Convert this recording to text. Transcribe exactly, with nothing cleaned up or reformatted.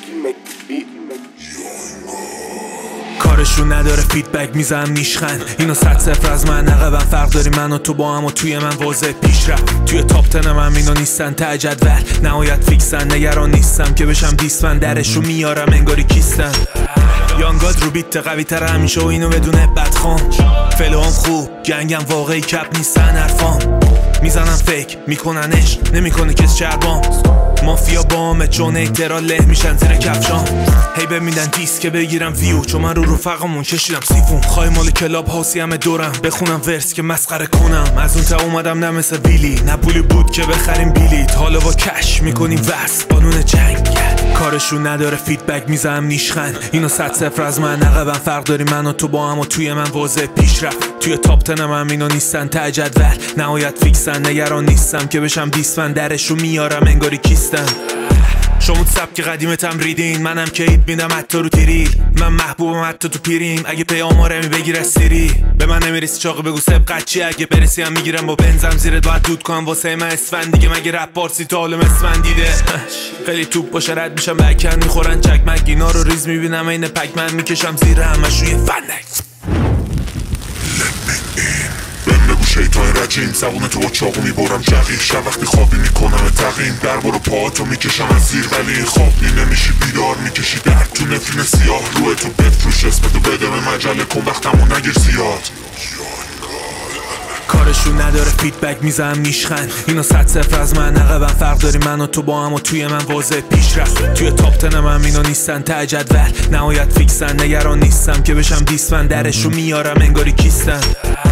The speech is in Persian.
کارشون نداره فیدبک میزنم نیشخند اینو صد صفر از من عقبم فرق داری من و تو با هم و توی من واضح پیش رفت توی تاپ تنم هم اینو نیستن ته جدول نهایت فیکسن نگران نیستم که بشم دیسفن درش رو میارم انگاری کیستن یانگاد رو بیت قوی تر همیشه و اینو بدونه بدخوام فلوام خوب جنگم واقعی کپ نیستن حرفام میزنم فیک میکننش نمیکنه کس چربام مافیا بامه چون اکترا له میشن زیر کفشام هی بمیدن دیس که بگیرم ویو چون من رو رفقمون کشیدم سیفون خواهی مال کلاب هاسی همه دورم بخونم ورس که مسخره کنم از اون تا اومدم نه مثل ویلی نه پولی بود که بخریم بیلیت حالا با کش میکنیم وصل قانون جنگ کارشون نداره فیدبک میزنم نیشخند اینو صد صفر از من عقبم فرق داری من و تو با هم و توی من واضح پیش رفت توی تاپ تنم هم اینو نیستن ته جدول نهایت فیکسن نگران نیستم که بشم دیسفن درش رو میارم انگاری کیستن شما تو سبک قدیمتم ریدین منم که اید میدم حتی رو تیرید من محبوبم حتی تو پیریم اگه پی آمارمی بگیر از سیری به من نمیرسی چاقه بگو سبقت چی اگه برسی هم میگیرم با بنزم زیرت باید دود کنم واسه من اسفند دیگه مگه رپ پارسی تا حالم اسفند دیده خیلی توپ باشه رد میشم بکن میخورن چکمک اینا رو ریز میبینم این پکمن میکشم زیر همش روی فندک بگو شیطان رجیم زبون تو با چاقو میبرم جقیم شب وقتی خوابی میکنم تقیم در برو پاهاتو میکشم از زیر ولی این خوابی نمیشی بیدار میکشی در تو نفرین سیاه روی تو بفروش اسمتو بده به مجله کن وقتمو نگیر زیاد کارشون نداره فیدبک میزنم نیشخند اینو صد صفر از من عقبم فرق داری من و تو با هم و توی من واضح پیش رفت توی تاپ تنم هم اینو نیستن ته جدول نهایت فیکسن نگران نیستم که بشم دیسفن درش رو میارم انگاری کیستن